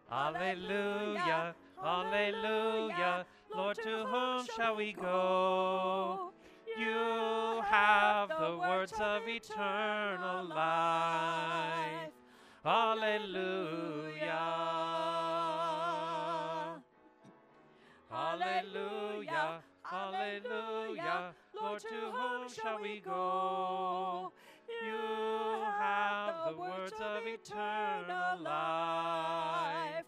Alleluia, alleluia. Lord, to whom shall we go? You have the words of eternal life. Alleluia. Alleluia, alleluia. Lord, to whom shall we go? You have the words of eternal life.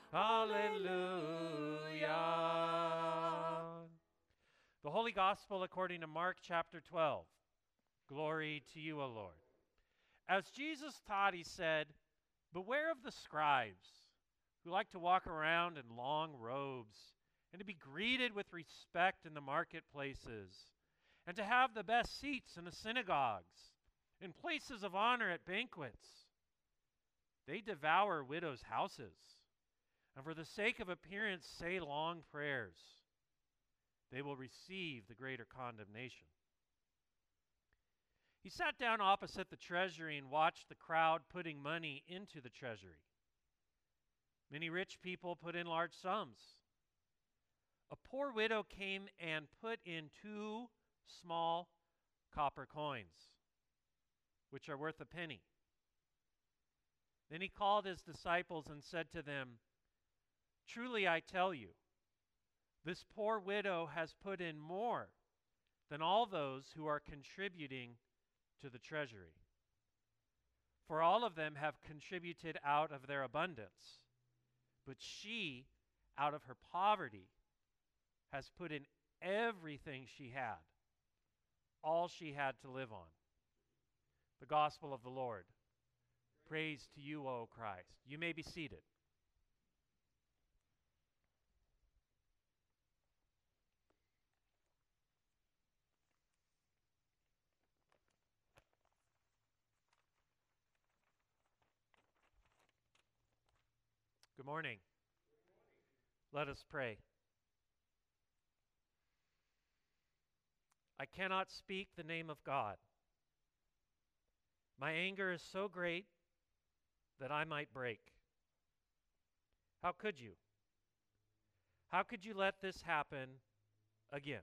Alleluia. The Holy Gospel according to Mark chapter 12. Glory to you, O Lord. As Jesus taught, he said, "Beware of the scribes who like to walk around in long robes and to be greeted with respect in the marketplaces and to have the best seats in the synagogues and places of honor at banquets. They devour widows' houses and for the sake of appearance say long prayers. They will receive the greater condemnation." He sat down opposite the treasury and watched the crowd putting money into the treasury. Many rich people put in large sums. A poor widow came and put in 2 small copper coins, which are worth a penny. Then he called his disciples and said to them, "Truly I tell you, this poor widow has put in more than all those who are contributing to the treasury. For all of them have contributed out of their abundance, but she, out of her poverty, has put in everything she had, all she had to live on." The gospel of the Lord. Praise to you, O Christ. You may be seated. Good morning. Let us pray. I cannot speak the name of God. My anger is so great that I might break. How could you? How could you let this happen again?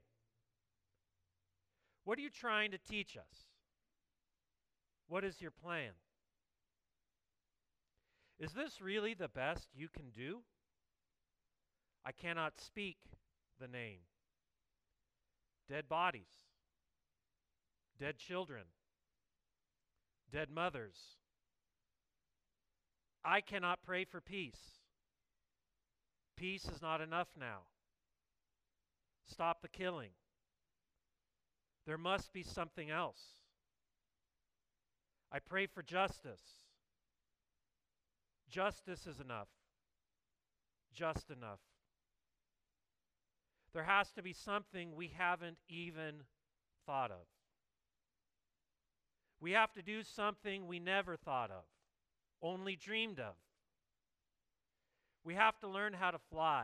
What are you trying to teach us? What is your plan? Is this really the best you can do? I cannot speak the name. Dead bodies, dead children, dead mothers. I cannot pray for peace. Peace is not enough now. Stop the killing. There must be something else. I pray for justice. Justice is enough. Just enough. There has to be something we haven't even thought of. We have to do something we never thought of, only dreamed of. We have to learn how to fly.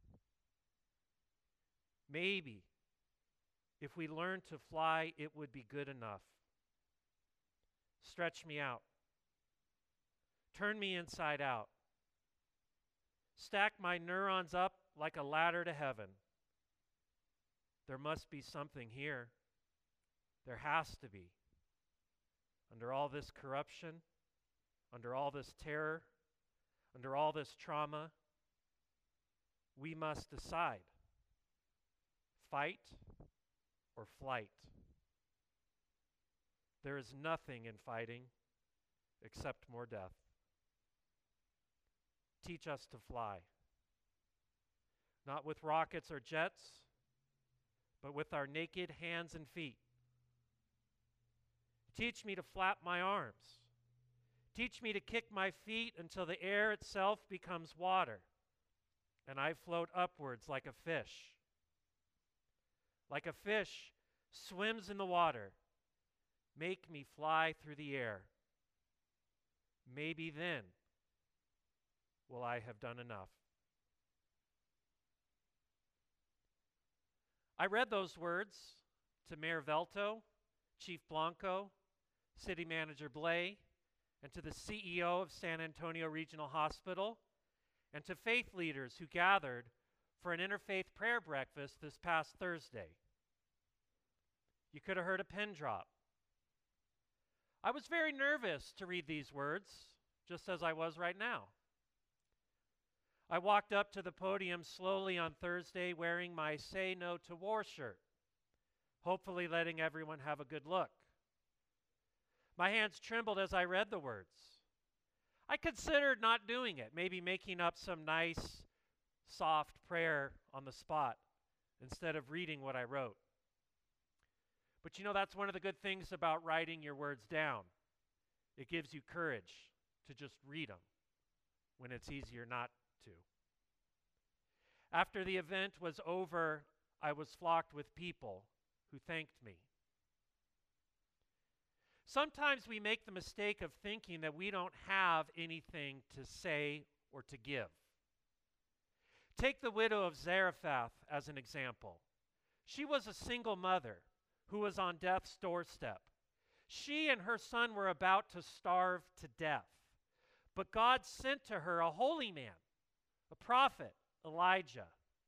Maybe if we learned to fly, it would be good enough. Stretch me out. Turn me inside out. Stack my neurons up like a ladder to heaven. There must be something here. There has to be. Under all this corruption, under all this terror, under all this trauma, we must decide, fight or flight. There is nothing in fighting except more death. Teach us to fly, not with rockets or jets, but with our naked hands and feet. Teach me to flap my arms. Teach me to kick my feet until the air itself becomes water, and I float upwards like a fish. Like a fish swims in the water, make me fly through the air. Maybe then will I have done enough. I read those words to Mayor Velto, Chief Blanco, City Manager Blay, and to the CEO of San Antonio Regional Hospital, and to faith leaders who gathered for an interfaith prayer breakfast this past Thursday. You could have heard a pin drop. I was very nervous to read these words, just as I was right now. I walked up to the podium slowly on Thursday wearing my Say No to War shirt, hopefully letting everyone have a good look. My hands trembled as I read the words. I considered not doing it, maybe making up some nice, soft prayer on the spot instead of reading what I wrote. But you know, that's one of the good things about writing your words down. It gives you courage to just read them when it's easier not to. After the event was over, I was flocked with people who thanked me. Sometimes we make the mistake of thinking that we don't have anything to say or to give. Take the widow of Zarephath as an example. She was a single mother who was on death's doorstep. She and her son were about to starve to death. But God sent to her a holy man, a prophet, Elijah.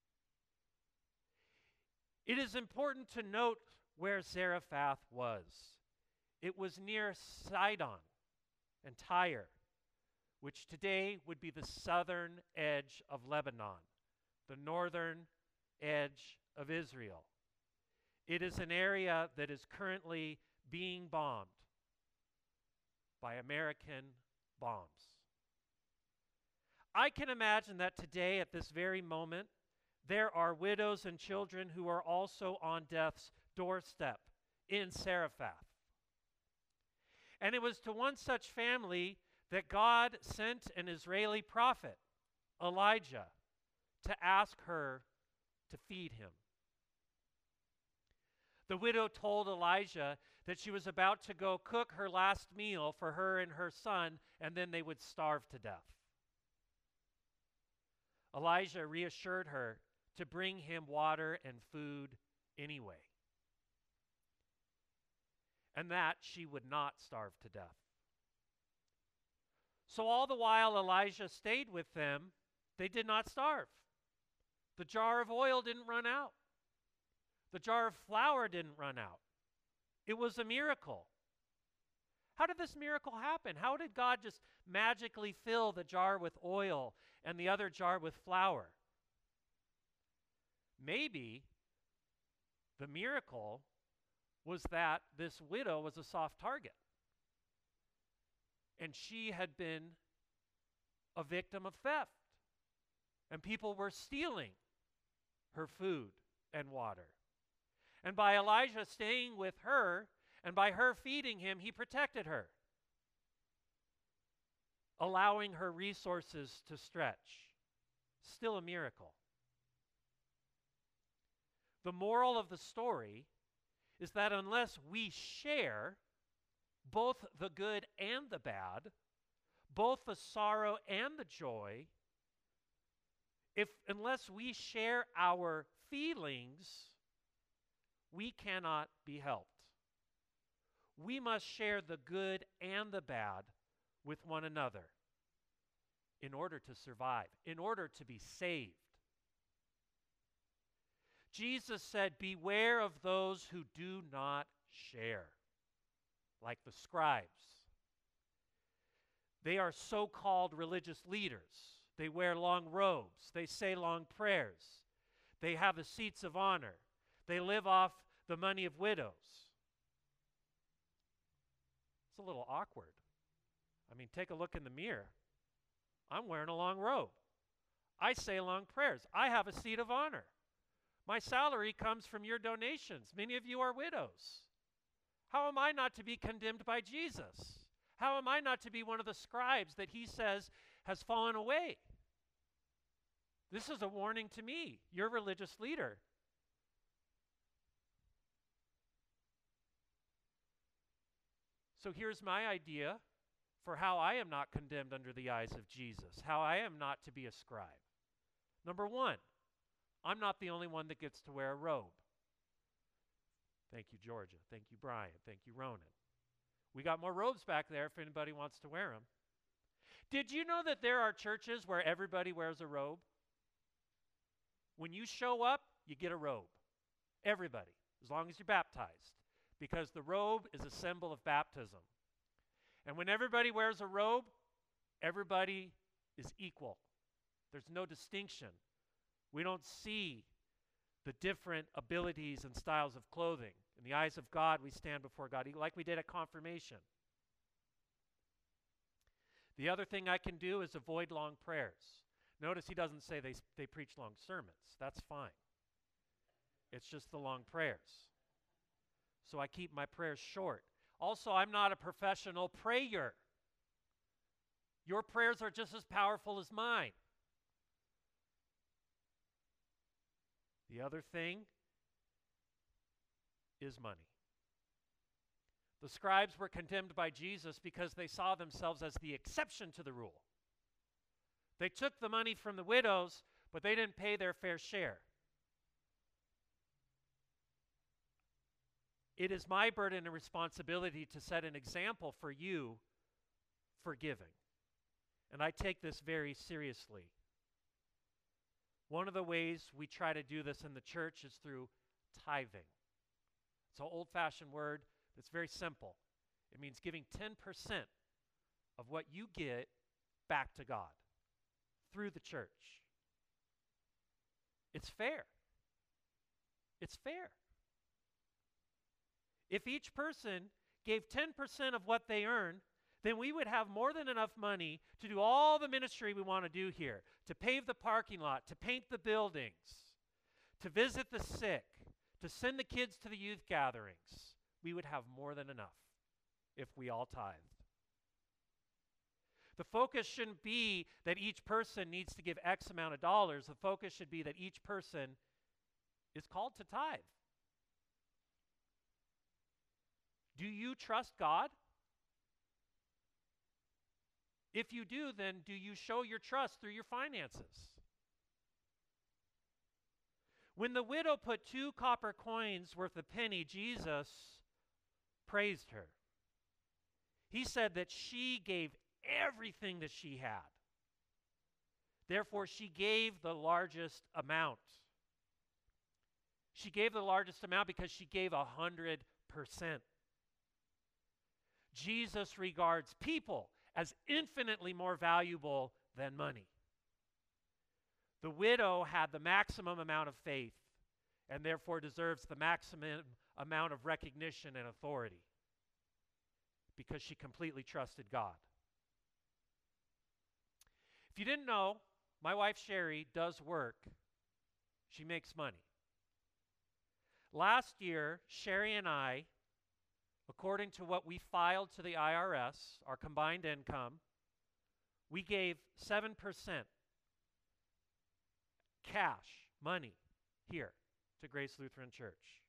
It is important to note where Zarephath was. It was near Sidon and Tyre, which today would be the southern edge of Lebanon, the northern edge of Israel. It is an area that is currently being bombed by American bombs. I can imagine that today, at this very moment, there are widows and children who are also on death's doorstep in Zarephath. And it was to one such family that God sent an Israeli prophet, Elijah, to ask her to feed him. The widow told Elijah that she was about to go cook her last meal for her and her son, and then they would starve to death. Elijah reassured her to bring him water and food anyway, and that she would not starve to death. So all the while Elijah stayed with them, they did not starve. The jar of oil didn't run out. The jar of flour didn't run out. It was a miracle. How did this miracle happen? How did God just magically fill the jar with oil and the other jar with flour? Maybe the miracle was that this widow was a soft target, and she had been a victim of theft, and people were stealing her food and water. And by Elijah staying with her and by her feeding him, he protected her, allowing her resources to stretch. Still a miracle. The moral of the story is that unless we share both the good and the bad, both the sorrow and the joy, unless we share our feelings, we cannot be helped. We must share the good and the bad with one another in order to survive, in order to be saved. Jesus said, "Beware of those who do not share," like the scribes. They are so-called religious leaders. They wear long robes. They say long prayers. They have the seats of honor. They live off the money of widows. It's a little awkward. I mean, take a look in the mirror. I'm wearing a long robe. I say long prayers. I have a seat of honor. My salary comes from your donations. Many of you are widows. How am I not to be condemned by Jesus? How am I not to be one of the scribes that he says has fallen away? This is a warning to me, your religious leader. So here's my idea for how I am not condemned under the eyes of Jesus, how I am not to be a scribe. Number one, I'm not the only one that gets to wear a robe. Thank you, Georgia. Thank you, Brian. Thank you, Ronan. We got more robes back there if anybody wants to wear them. Did you know that there are churches where everybody wears a robe? When you show up, you get a robe. Everybody, as long as you're baptized, because the robe is a symbol of baptism. And when everybody wears a robe, everybody is equal. There's no distinction. We don't see the different abilities and styles of clothing. In the eyes of God, we stand before God, like we did at confirmation. The other thing I can do is avoid long prayers. Notice he doesn't say they preach long sermons. That's fine. It's just the long prayers. So I keep my prayers short. Also, I'm not a professional prayer. Your prayers are just as powerful as mine. The other thing is money. The scribes were condemned by Jesus because they saw themselves as the exception to the rule. They took the money from the widows, but they didn't pay their fair share. It is my burden and responsibility to set an example for you for giving. And I take this very seriously. One of the ways we try to do this in the church is through tithing. It's an old-fashioned word that's very simple. It means giving 10% of what you get back to God through the church. It's fair. It's fair. If each person gave 10% of what they earn, then we would have more than enough money to do all the ministry we want to do here, to pave the parking lot, to paint the buildings, to visit the sick, to send the kids to the youth gatherings. We would have more than enough if we all tithed. The focus shouldn't be that each person needs to give X amount of dollars. The focus should be that each person is called to tithe. Do you trust God? If you do, then do you show your trust through your finances? When the widow put 2 copper coins worth a penny, Jesus praised her. He said that she gave everything that she had. Therefore, she gave the largest amount. She gave the largest amount because she gave 100%. Jesus regards people as infinitely more valuable than money. The widow had the maximum amount of faith and therefore deserves the maximum amount of recognition and authority because she completely trusted God. If you didn't know, my wife Sherry does work. She makes money. Last year, Sherry and I, according to what we filed to the IRS, our combined income, we gave 7% cash, money, here to Grace Lutheran Church.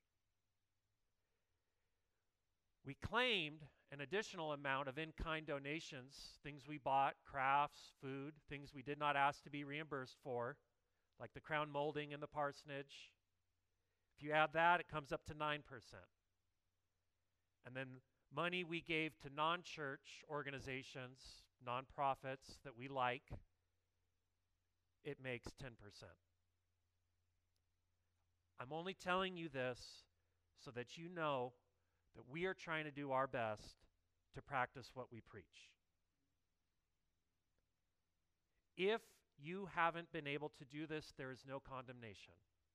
We claimed an additional amount of in-kind donations, things we bought, crafts, food, things we did not ask to be reimbursed for, like the crown molding and the parsonage. If you add that, it comes up to 9%. And then money we gave to non-church organizations, nonprofits that we like, it makes 10%. I'm only telling you this so that you know that we are trying to do our best to practice what we preach. If you haven't been able to do this, there is no condemnation.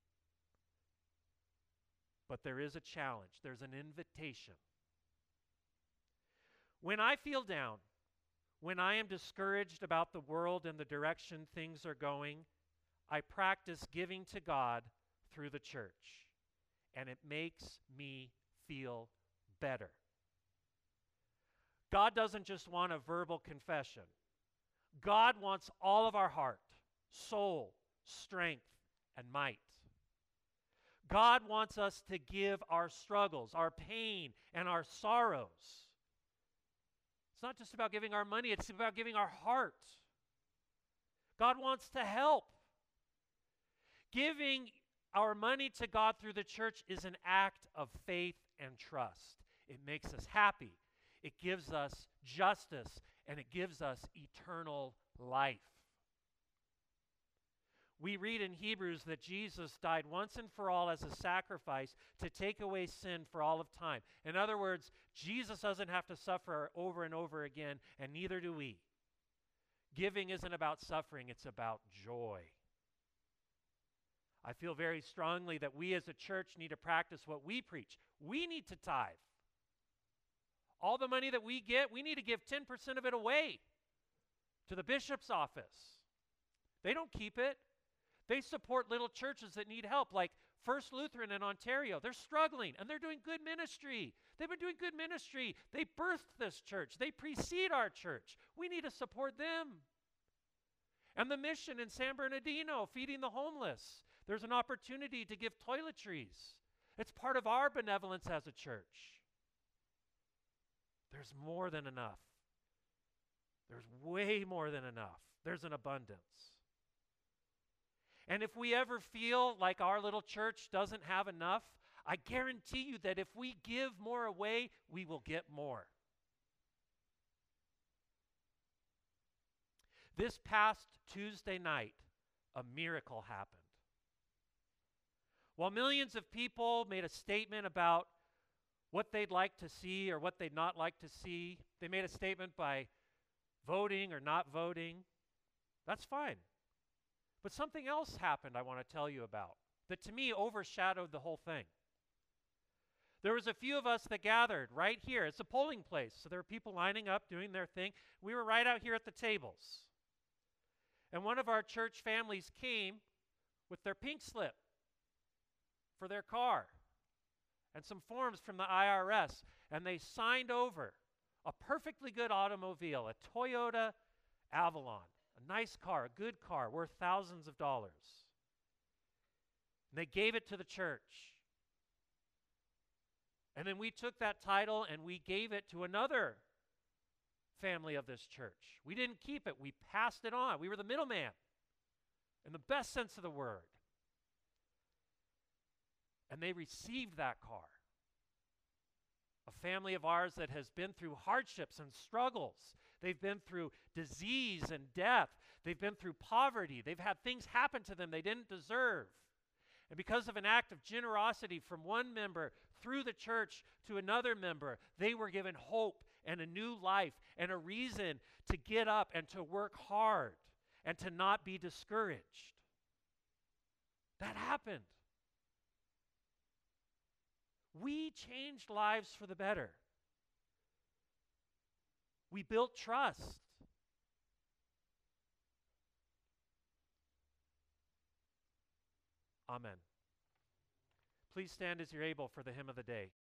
But there is a challenge. There's an invitation. When I feel down, when I am discouraged about the world and the direction things are going, I practice giving to God through the church, and it makes me feel better. God doesn't just want a verbal confession. God wants all of our heart, soul, strength, and might. God wants us to give our struggles, our pain, and our sorrows. It's not just about giving our money, it's about giving our heart. God wants to help. Giving our money to God through the church is an act of faith and trust. It makes us happy. It gives us justice and it gives us eternal life. We read in Hebrews that Jesus died once and for all as a sacrifice to take away sin for all of time. In other words, Jesus doesn't have to suffer over and over again, and neither do we. Giving isn't about suffering, it's about joy. I feel very strongly that we as a church need to practice what we preach. We need to tithe. All the money that we get, we need to give 10% of it away to the bishop's office. They don't keep it. They support little churches that need help, like First Lutheran in Ontario. They're struggling, and they're doing good ministry. They've been doing good ministry. They birthed this church. They precede our church. We need to support them. And the mission in San Bernardino, feeding the homeless. There's an opportunity to give toiletries. It's part of our benevolence as a church. There's more than enough. There's way more than enough. There's an abundance. And if we ever feel like our little church doesn't have enough, I guarantee you that if we give more away, we will get more. This past Tuesday night, a miracle happened. While millions of people made a statement about what they'd like to see or what they'd not like to see, they made a statement by voting or not voting. That's fine. But something else happened I want to tell you about that to me overshadowed the whole thing. There was a few of us that gathered right here. It's a polling place, so there were people lining up doing their thing. We were right out here at the tables. And one of our church families came with their pink slip for their car and some forms from the IRS, and they signed over a perfectly good automobile, a Toyota Avalon. A nice car, a good car, worth thousands of dollars. And they gave it to the church. And then we took that title and we gave it to another family of this church. We didn't keep it. We passed it on. We were the middleman in the best sense of the word. And they received that car. A family of ours that has been through hardships and struggles. They've been through disease and death. They've been through poverty. They've had things happen to them they didn't deserve. And because of an act of generosity from one member through the church to another member, they were given hope and a new life and a reason to get up and to work hard and to not be discouraged. That happened. We changed lives for the better. We built trust. Amen. Please stand as you're able for the hymn of the day.